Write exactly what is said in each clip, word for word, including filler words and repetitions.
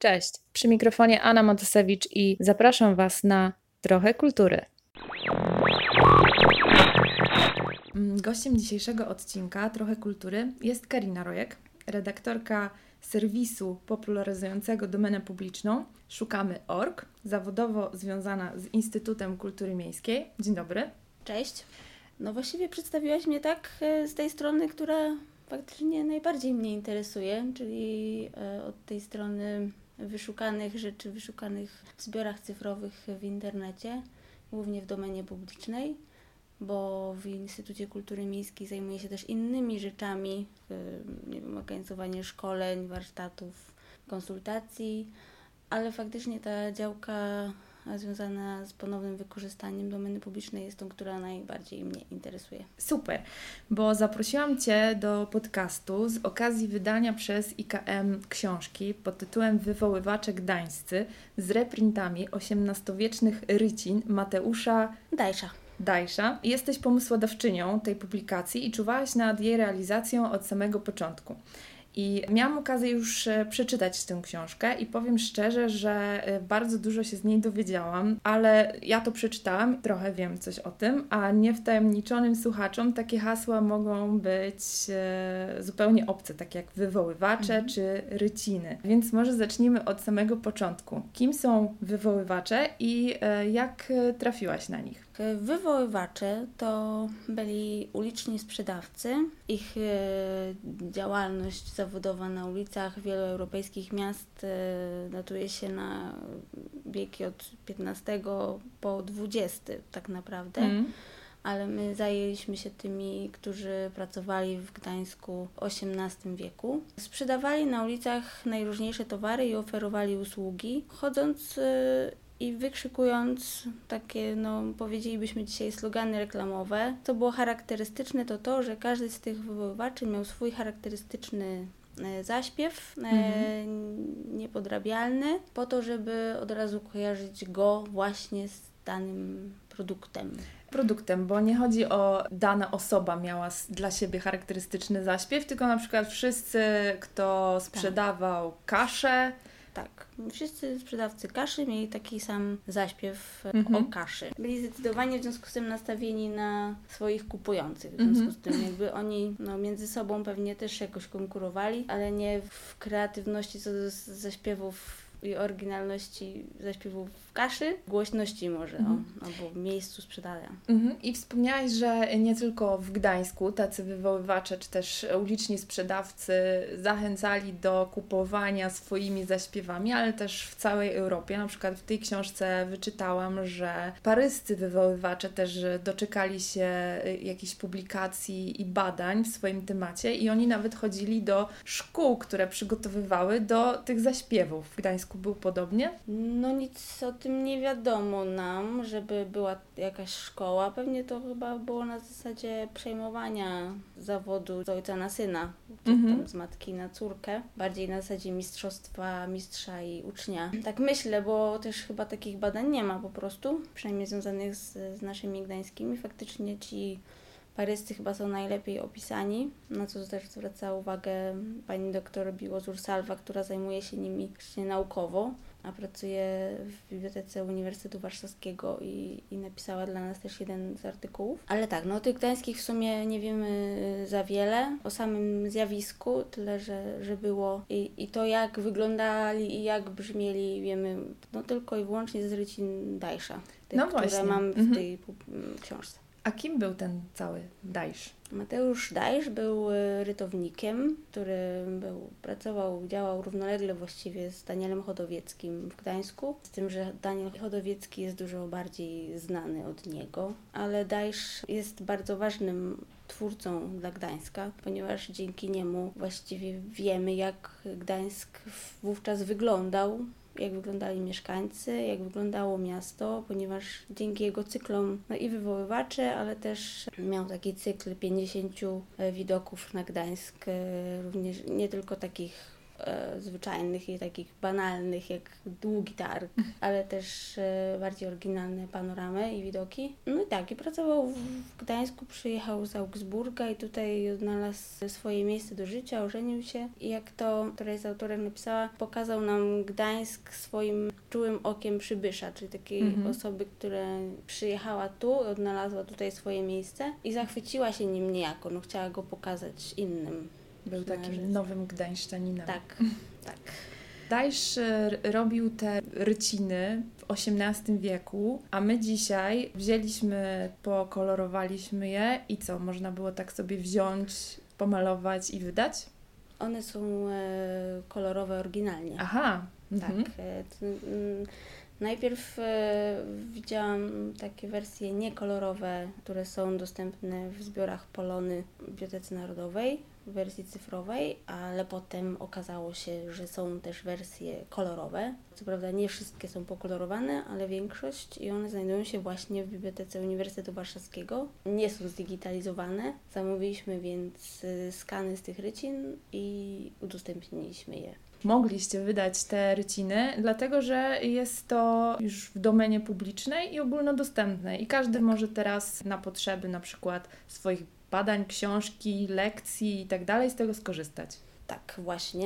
Cześć, przy mikrofonie Anna Matosewicz i zapraszam Was na Trochę Kultury. Gościem dzisiejszego odcinka Trochę Kultury jest Karina Rojek, redaktorka serwisu popularyzującego domenę publiczną Szukamy kropka org, zawodowo związana z Instytutem Kultury Miejskiej. Dzień dobry. Cześć. No właściwie przedstawiłaś mnie tak z tej strony, która faktycznie najbardziej mnie interesuje, czyli od tej strony wyszukanych rzeczy, wyszukanych w zbiorach cyfrowych w internecie, głównie w domenie publicznej, bo w Instytucie Kultury Miejskiej zajmuję się też innymi rzeczami, nie wiem, organizowanie szkoleń, warsztatów, konsultacji, ale faktycznie ta działka związana z ponownym wykorzystaniem domeny publicznej jest tą, która najbardziej mnie interesuje. Super, bo zaprosiłam Cię do podcastu z okazji wydania przez I K M książki pod tytułem Wywoływacze Gdańscy z reprintami osiemnastowiecznych rycin Mateusza Dajsza. Dajsza. Jesteś pomysłodawczynią tej publikacji i czuwałaś nad jej realizacją od samego początku. I miałam okazję już przeczytać tę książkę i powiem szczerze, że bardzo dużo się z niej dowiedziałam, ale ja to przeczytałam, trochę wiem coś o tym, a niewtajemniczonym słuchaczom takie hasła mogą być zupełnie obce, tak jak wywoływacze mhm. czy ryciny. Więc może zacznijmy od samego początku. Kim są wywoływacze i jak trafiłaś na nich? Wywoływacze to byli uliczni sprzedawcy. Ich działalność zawodowa na ulicach wielu europejskich miast datuje się na wieki od piętnastego po dwudziesty tak naprawdę. Mm. Ale my zajęliśmy się tymi, którzy pracowali w Gdańsku w osiemnastym wieku. Sprzedawali na ulicach najróżniejsze towary i oferowali usługi, chodząc i wykrzykując takie, no powiedzielibyśmy dzisiaj, slogany reklamowe. Co było charakterystyczne, to to, że każdy z tych wywoływaczy miał swój charakterystyczny zaśpiew, mhm. e, niepodrabialny, po to, żeby od razu kojarzyć go właśnie z danym produktem. Produktem, bo nie chodzi o dana osoba miała dla siebie charakterystyczny zaśpiew, tylko na przykład wszyscy, kto sprzedawał tak. kaszę, Tak, wszyscy sprzedawcy kaszy mieli taki sam zaśpiew mhm. o kaszy. Byli zdecydowanie w związku z tym nastawieni na swoich kupujących. W związku mhm. z tym jakby oni no, między sobą pewnie też jakoś konkurowali, ale nie w kreatywności co do zaśpiewów i oryginalności zaśpiewów w kaszy, głośności może, mhm. o, albo miejscu sprzedania. Mhm. I wspomniałaś, że nie tylko w Gdańsku tacy wywoływacze, czy też uliczni sprzedawcy zachęcali do kupowania swoimi zaśpiewami, ale też w całej Europie. Na przykład w tej książce wyczytałam, że paryscy wywoływacze też doczekali się jakichś publikacji i badań w swoim temacie i oni nawet chodzili do szkół, które przygotowywały do tych zaśpiewów. W Gdańsku był podobnie? No nic o tym nie wiadomo nam, żeby była jakaś szkoła. Pewnie to chyba było na zasadzie przejmowania zawodu z ojca na syna, mm-hmm. tam z matki na córkę. Bardziej na zasadzie mistrzostwa mistrza i ucznia. Tak myślę, bo też chyba takich badań nie ma po prostu, przynajmniej związanych z, z naszymi gdańskimi. Faktycznie ci paryscy chyba są najlepiej opisani, na co też zwraca uwagę pani doktor Biłozur-Salwa, która zajmuje się nimi właśnie naukowo, a pracuje w Bibliotece Uniwersytetu Warszawskiego i, i napisała dla nas też jeden z artykułów. Ale tak, no o tych gdańskich w sumie nie wiemy za wiele, o samym zjawisku, tyle, że, że było i, i to jak wyglądali i jak brzmieli wiemy no tylko i wyłącznie z rycin Dajsza, tych, no które mam w mhm. tej książce. A kim był ten cały Dajsz? Mateusz Dajsz był rytownikiem, który był, pracował, działał równolegle właściwie z Danielem Chodowieckim w Gdańsku. Z tym, że Daniel Chodowiecki jest dużo bardziej znany od niego, ale Dajsz jest bardzo ważnym twórcą dla Gdańska, ponieważ dzięki niemu właściwie wiemy, jak Gdańsk wówczas wyglądał, jak wyglądali mieszkańcy, jak wyglądało miasto, ponieważ dzięki jego cyklom, no i wywoływacze, ale też miał taki cykl pięćdziesięciu widoków na Gdańsk, również nie tylko takich e, zwyczajnych i takich banalnych, jak długi targ, ale też e, bardziej oryginalne panoramy i widoki. No i tak, i pracował w, w Gdańsku, przyjechał z Augsburga i tutaj odnalazł swoje miejsce do życia, ożenił się i jak to któraś z autorek napisała, pokazał nam Gdańsk swoim czułym okiem przybysza, czyli takiej mhm. osoby, która przyjechała tu, odnalazła tutaj swoje miejsce i zachwyciła się nim niejako, no chciała go pokazać innym. Był takim nowym gdańszczaninem. Tak, tak. Dajsz robił te ryciny w osiemnastym wieku, a my dzisiaj wzięliśmy, pokolorowaliśmy je i co, można było tak sobie wziąć, pomalować i wydać? One są e, kolorowe oryginalnie. Aha. Tak. Mhm. E, to, m, najpierw e, widziałam takie wersje niekolorowe, które są dostępne w zbiorach Polony w Bibliotece Narodowej, w wersji cyfrowej, ale potem okazało się, że są też wersje kolorowe. Co prawda nie wszystkie są pokolorowane, ale większość i one znajdują się właśnie w Bibliotece Uniwersytetu Warszawskiego. Nie są zdigitalizowane. Zamówiliśmy więc skany z tych rycin i udostępniliśmy je. Mogliście wydać te ryciny, dlatego że jest to już w domenie publicznej i ogólnodostępnej i każdy tak. może teraz na potrzeby na przykład swoich badań, książki, lekcji i tak dalej z tego skorzystać. Tak, właśnie.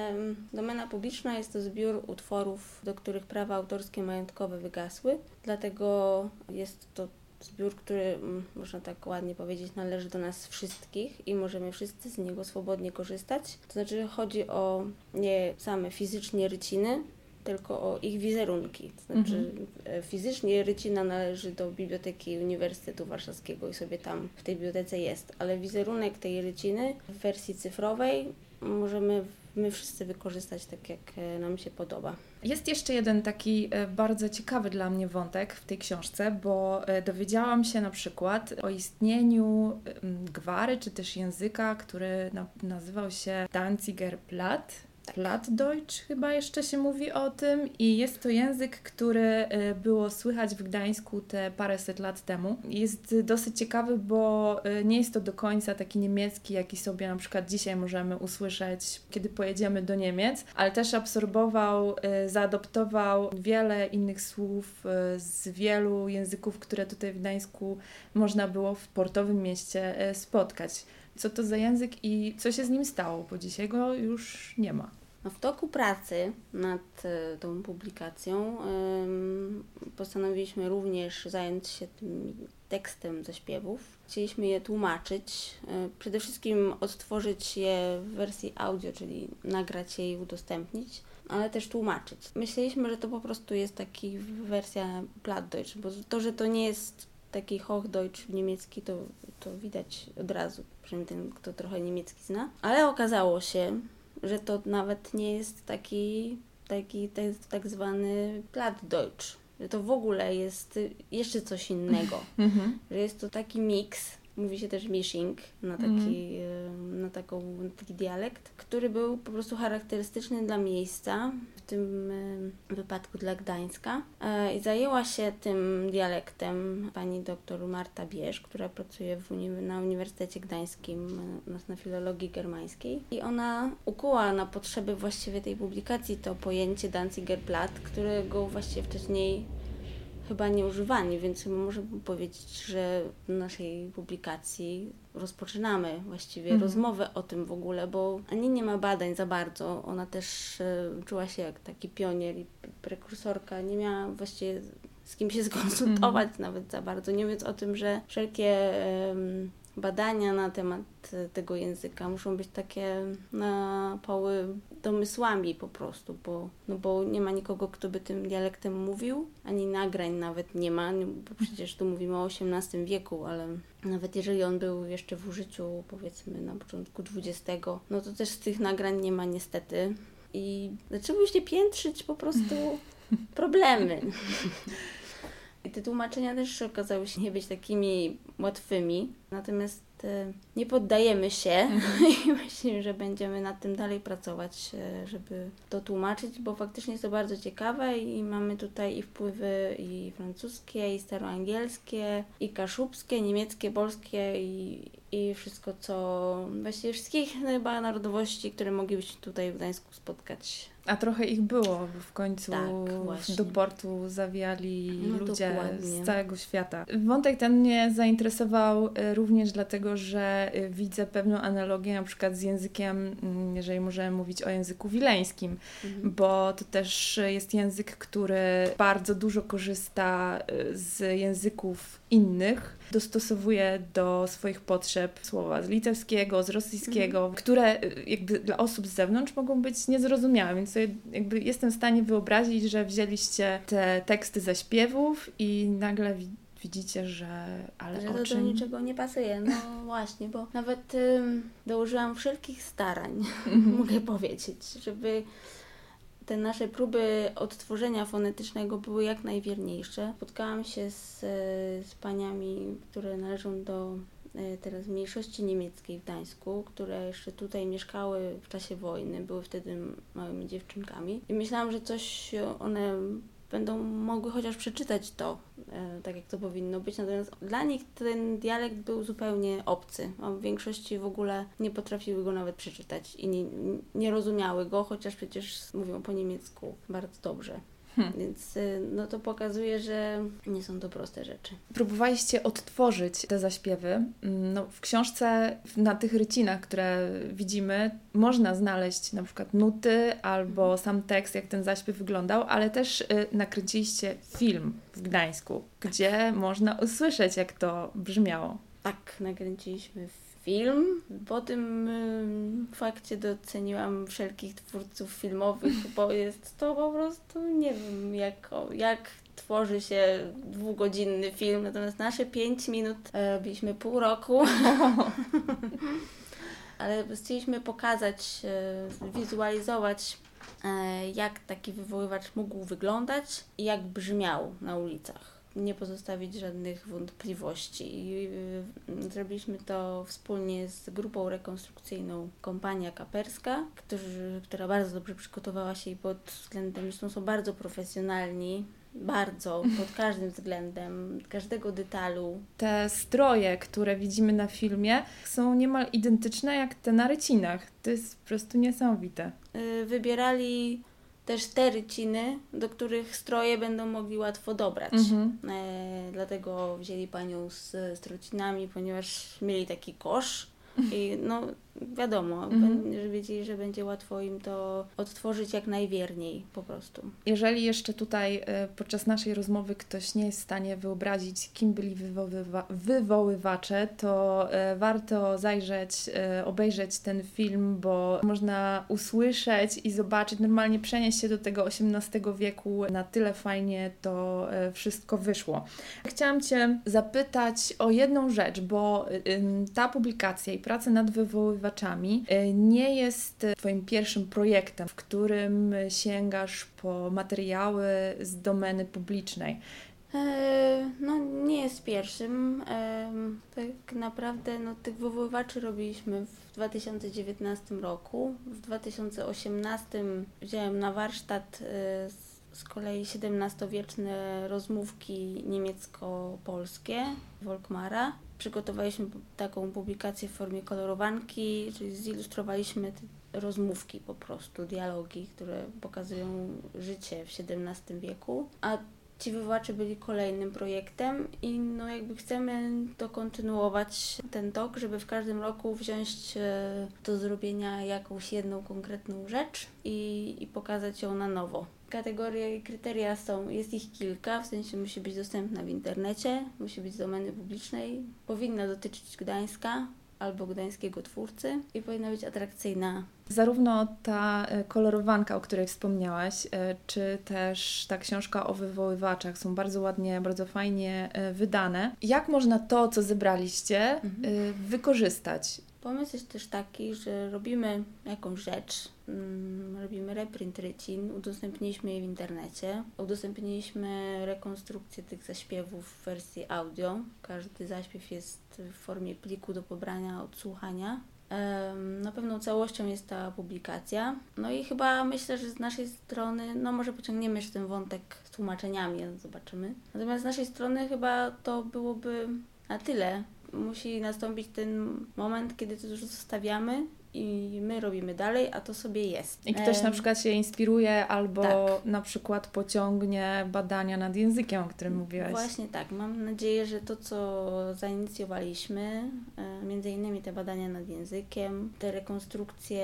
Domena publiczna jest to zbiór utworów, do których prawa autorskie majątkowe wygasły, dlatego jest to zbiór, który, można tak ładnie powiedzieć, należy do nas wszystkich i możemy wszyscy z niego swobodnie korzystać. To znaczy chodzi o nie same fizycznie ryciny, tylko o ich wizerunki. To znaczy mhm. fizycznie rycina należy do Biblioteki Uniwersytetu Warszawskiego i sobie tam w tej bibliotece jest, ale wizerunek tej ryciny w wersji cyfrowej możemy my wszyscy wykorzystać tak, jak nam się podoba. Jest jeszcze jeden taki bardzo ciekawy dla mnie wątek w tej książce, bo dowiedziałam się na przykład o istnieniu gwary, czy też języka, który nazywał się Danziger Platt. Plattdeutsch chyba jeszcze się mówi o tym i jest to język, który było słychać w Gdańsku te paręset lat temu. Jest dosyć ciekawy, bo nie jest to do końca taki niemiecki, jaki sobie na przykład dzisiaj możemy usłyszeć, kiedy pojedziemy do Niemiec, ale też absorbował, zaadoptował wiele innych słów z wielu języków, które tutaj w Gdańsku można było w portowym mieście spotkać. Co to za język i co się z nim stało, bo dzisiaj go już nie ma. No w toku pracy nad y, tą publikacją y, postanowiliśmy również zająć się tym tekstem ze śpiewów. Chcieliśmy je tłumaczyć, y, przede wszystkim odtworzyć je w wersji audio, czyli nagrać je i udostępnić, ale też tłumaczyć. Myśleliśmy, że to po prostu jest taki wersja Plattdeutsch, bo to, że to nie jest taki Hochdeutsch niemiecki, to, to widać od razu, przynajmniej ten, kto trochę niemiecki zna. Ale okazało się, że to nawet nie jest taki, taki to jest tak zwany Plattdeutsch, że to w ogóle jest jeszcze coś innego, mm-hmm. że jest to taki miks, mówi się też mishing na taki, mm-hmm. na taką, taki dialekt, który był po prostu charakterystyczny dla miejsca, w tym wypadku dla Gdańska. I zajęła się tym dialektem pani doktor Marta Bierz, która pracuje w uni- na Uniwersytecie Gdańskim na filologii germańskiej. I ona ukuła na potrzeby właściwie tej publikacji to pojęcie Danziger Platt, którego właściwie wcześniej chyba nie używani, więc możemy powiedzieć, że w naszej publikacji rozpoczynamy właściwie mhm. rozmowę o tym w ogóle, bo ani nie ma badań za bardzo. Ona też e, czuła się jak taki pionier i prekursorka, nie miała właściwie z kim się skonsultować mhm. nawet za bardzo, nie mówiąc o tym, że wszelkie e, badania na temat tego języka muszą być takie na poły domysłami po prostu, bo, no bo nie ma nikogo, kto by tym dialektem mówił, ani nagrań nawet nie ma, bo przecież tu mówimy o osiemnastym wieku, ale nawet jeżeli on był jeszcze w użyciu, powiedzmy na początku dwudziestego, no to też z tych nagrań nie ma niestety i zaczęły się piętrzyć po prostu problemy. I te tłumaczenia też okazały się nie być takimi łatwymi, natomiast nie poddajemy się i myślę, że będziemy nad tym dalej pracować, żeby to tłumaczyć, bo faktycznie jest to bardzo ciekawe i mamy tutaj i wpływy i francuskie, i staroangielskie, i kaszubskie, niemieckie, polskie i, i wszystko, co właściwie wszystkich chyba narodowości, które moglibyśmy tutaj w Gdańsku spotkać. A trochę ich było, bo w końcu tak, do portu zawijali no, ludzie dokładnie. z całego świata. Wątek ten mnie zainteresował również dlatego, że widzę pewną analogię na przykład z językiem, jeżeli możemy mówić o języku wileńskim, mhm. bo to też jest język, który bardzo dużo korzysta z języków innych, dostosowuje do swoich potrzeb słowa z litewskiego, z rosyjskiego, mhm. które jakby dla osób z zewnątrz mogą być niezrozumiałe, więc sobie jakby jestem w stanie wyobrazić, że wzięliście te teksty ze śpiewów i nagle widzicie, że ale że o to czym... do niczego nie pasuje. No właśnie, bo nawet ym, dołożyłam wszelkich starań, mhm. mogę powiedzieć, żeby te nasze próby odtworzenia fonetycznego były jak najwierniejsze. Spotkałam się z, z paniami, które należą do teraz mniejszości niemieckiej w Gdańsku, które jeszcze tutaj mieszkały w czasie wojny, były wtedy małymi dziewczynkami i myślałam, że coś one będą mogły chociaż przeczytać to, e, tak jak to powinno być, natomiast dla nich ten dialekt był zupełnie obcy, a w większości w ogóle nie potrafiły go nawet przeczytać i nie, nie rozumiały go, chociaż przecież mówią po niemiecku bardzo dobrze. Hmm. Więc no to pokazuje, że nie są to proste rzeczy. Próbowaliście odtworzyć te zaśpiewy. No, w książce na tych rycinach, które widzimy, można znaleźć na przykład nuty albo hmm. sam tekst, jak ten zaśpiew wyglądał, ale też y, nakręciliście film w Gdańsku, gdzie można usłyszeć, jak to brzmiało. Tak, nakręciliśmy film. Po tym y, fakcie doceniłam wszelkich twórców filmowych, bo jest to po prostu, nie wiem, jak, jak tworzy się dwugodzinny film, natomiast nasze pięć minut e, robiliśmy pół roku. Ale chcieliśmy pokazać, e, wizualizować, e, jak taki wywoływacz mógł wyglądać i jak brzmiał na ulicach. Nie pozostawić żadnych wątpliwości. I y, zrobiliśmy to wspólnie z grupą rekonstrukcyjną Kompania Kaperska, którzy, która bardzo dobrze przygotowała się i pod względem, zresztą są bardzo profesjonalni, bardzo, pod każdym względem, każdego detalu. Te stroje, które widzimy na filmie, są niemal identyczne jak te na rycinach. To jest po prostu niesamowite. Y, wybierali też te ryciny, do których stroje będą mogli łatwo dobrać. Mhm. E, dlatego wzięli panią z, z rocinami, ponieważ mieli taki kosz i no wiadomo, mhm. że wiedzieli, że będzie łatwo im to odtworzyć jak najwierniej po prostu. Jeżeli jeszcze tutaj y, podczas naszej rozmowy ktoś nie jest w stanie wyobrazić, kim byli wywoływa- wywoływacze, to y, warto zajrzeć, y, obejrzeć ten film, bo można usłyszeć i zobaczyć, normalnie przenieść się do tego osiemnastego wieku. Na tyle fajnie to y, wszystko wyszło. Chciałam Cię zapytać o jedną rzecz, bo y, y, ta publikacja i praca nad wywoływaczami nie jest Twoim pierwszym projektem, w którym sięgasz po materiały z domeny publicznej. E, no nie jest pierwszym. E, tak naprawdę no, tych wywoływaczy robiliśmy w dwa tysiące dziewiętnastym roku. W dwa tysiące osiemnastym wziąłem na warsztat e, z kolei siedemnastowieczne rozmówki niemiecko-polskie Volkmara. Przygotowaliśmy taką publikację w formie kolorowanki, czyli zilustrowaliśmy te rozmówki po prostu, dialogi, które pokazują życie w siedemnastym wieku. A ci wywołacze byli kolejnym projektem i no jakby chcemy to kontynuować ten tok, żeby w każdym roku wziąć do zrobienia jakąś jedną konkretną rzecz i, i pokazać ją na nowo. Kategorie i kryteria są, jest ich kilka, w sensie musi być dostępna w internecie, musi być z domeny publicznej, powinna dotyczyć Gdańska albo gdańskiego twórcy i powinna być atrakcyjna. Zarówno ta kolorowanka, o której wspomniałaś, czy też ta książka o wywoływaczach są bardzo ładnie, bardzo fajnie wydane. Jak można to, co zebraliście, mhm. wykorzystać? Pomysł jest też taki, że robimy jakąś rzecz, mm, robimy reprint rycin, udostępniliśmy je w internecie, udostępniliśmy rekonstrukcję tych zaśpiewów w wersji audio. Każdy zaśpiew jest w formie pliku do pobrania, odsłuchania. Na pewną całością jest ta publikacja. No i chyba myślę, że z naszej strony, no może pociągniemy jeszcze ten wątek z tłumaczeniami, zobaczymy. Natomiast z naszej strony chyba to byłoby na tyle. Musi nastąpić ten moment, kiedy to już zostawiamy i my robimy dalej, a to sobie jest. I ktoś na przykład się inspiruje albo tak. na przykład pociągnie badania nad językiem, o którym mówiłaś. Właśnie tak. Mam nadzieję, że to, co zainicjowaliśmy, między innymi te badania nad językiem, te rekonstrukcje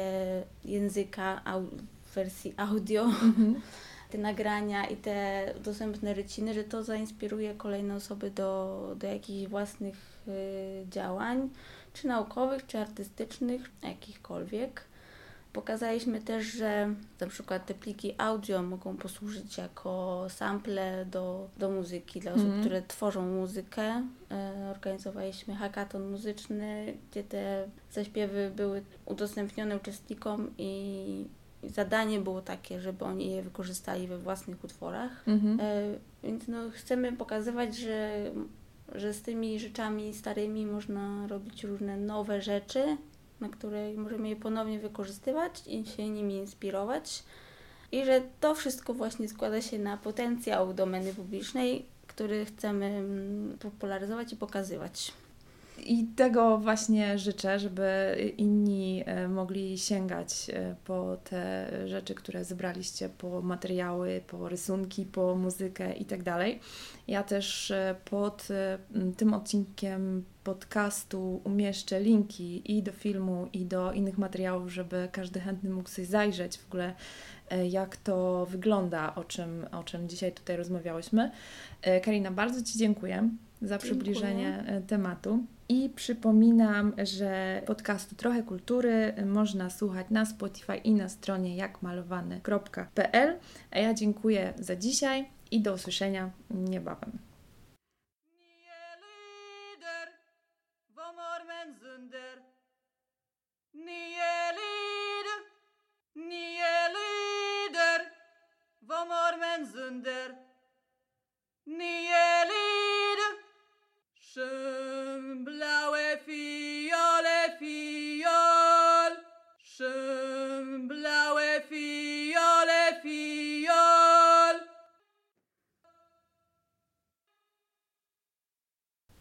języka w wersji audio, mhm. te nagrania i te dostępne ryciny, że to zainspiruje kolejne osoby do, do jakichś własnych y, działań, czy naukowych, czy artystycznych, jakichkolwiek. Pokazaliśmy też, że na przykład te pliki audio mogą posłużyć jako sample do, do muzyki dla osób, mm. które tworzą muzykę. E, organizowaliśmy hackathon muzyczny, gdzie te zaśpiewy były udostępnione uczestnikom i zadanie było takie, żeby oni je wykorzystali we własnych utworach. Mm-hmm. E, więc no, chcemy pokazywać, że, że z tymi rzeczami starymi można robić różne nowe rzeczy, na które możemy je ponownie wykorzystywać i się nimi inspirować. I że to wszystko właśnie składa się na potencjał domeny publicznej, który chcemy popularyzować i pokazywać. I tego właśnie życzę, żeby inni mogli sięgać po te rzeczy, które zebraliście, po materiały, po rysunki, po muzykę i tak dalej. Ja też pod tym odcinkiem podcastu umieszczę linki i do filmu, i do innych materiałów, żeby każdy chętny mógł sobie zajrzeć w ogóle, jak to wygląda, o czym, o czym dzisiaj tutaj rozmawiałyśmy. Karina, bardzo Ci dziękuję za przybliżenie dziękuję. tematu. I przypominam, że podcastu Trochę Kultury można słuchać na Spotify i na stronie jakmalowany kropka p l. A ja dziękuję za dzisiaj i do usłyszenia niebawem. Schön blaue Fiole, Fiol, schön